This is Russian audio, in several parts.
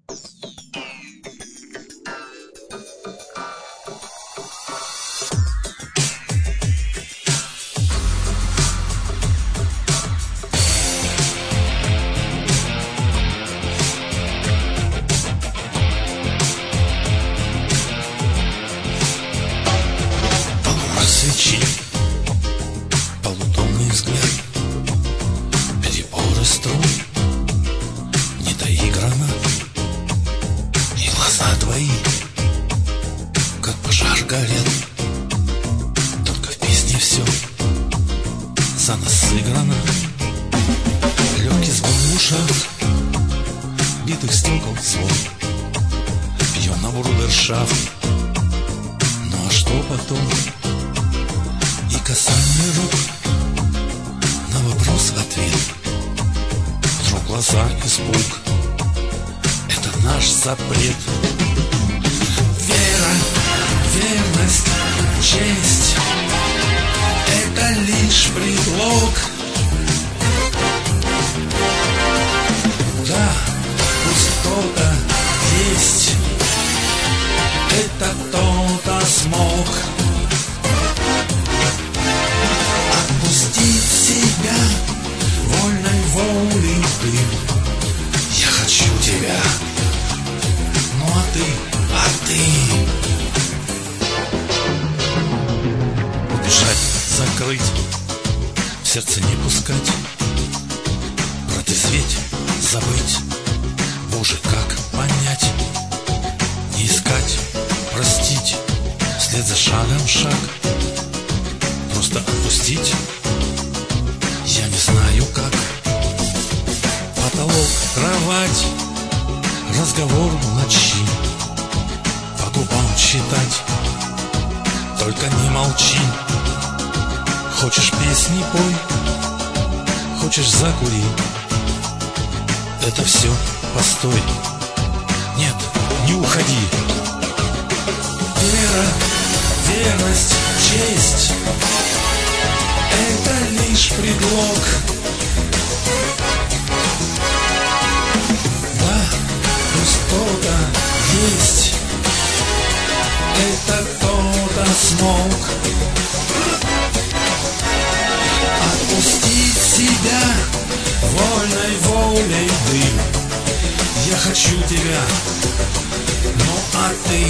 Свечи, полутонный взгляд, переборы струн, недоиграно. И глаза твои, как пожар горят. Только в песне все за нас сыграно. Легкий звон в ушах, битых стекол звон. Пьем на брудершафт. Ну а что потом? И касание рук, на вопрос ответ. Вдруг глаза испуг, это наш запрет. Вера, верность, честь — это лишь предлог. Да, пусть кто-то есть, это кто-то смог. Отпустить себя вольной волей ты. Я хочу тебя. Ну а ты убежать, закрыть, в сердце не пускать, протрезветь, забыть. Боже, как понять? Не искать, простить, вслед за шагом шаг. Просто отпустить я не знаю как. Потолок, кровать, разговор ночи, по губам читать, только не молчи. Хочешь песни — пой, хочешь — закури. Это все постой, нет, не уходи. Вера, верность, честь — это лишь предлог. Да, пусть кто-то есть, это кто-то смог. Отпустить себя вольной волей дым. Я хочу тебя. Ну а ты.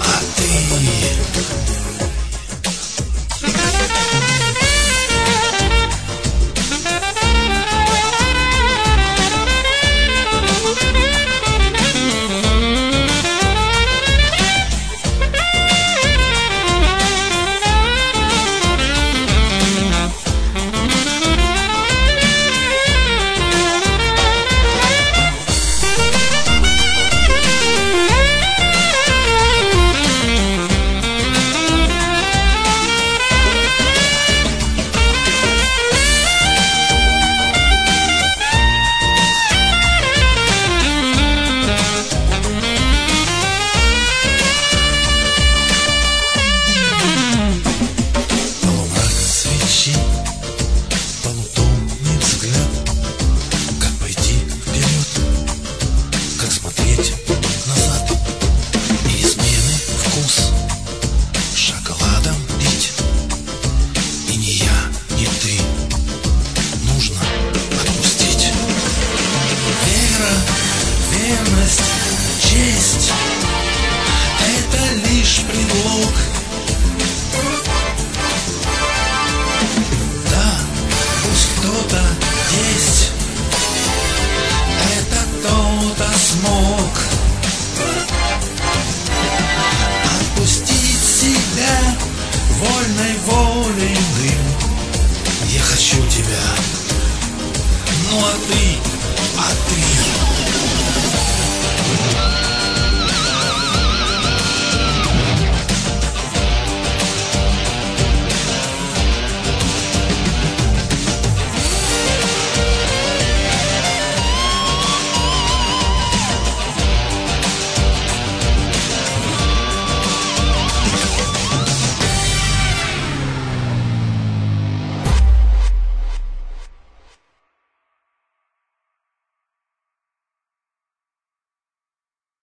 Верность, честь — это лишь предлог. Да, пусть кто-то есть, это кто-то смог. Отпустить себя вольной волей дым. Я хочу тебя. Ну а ты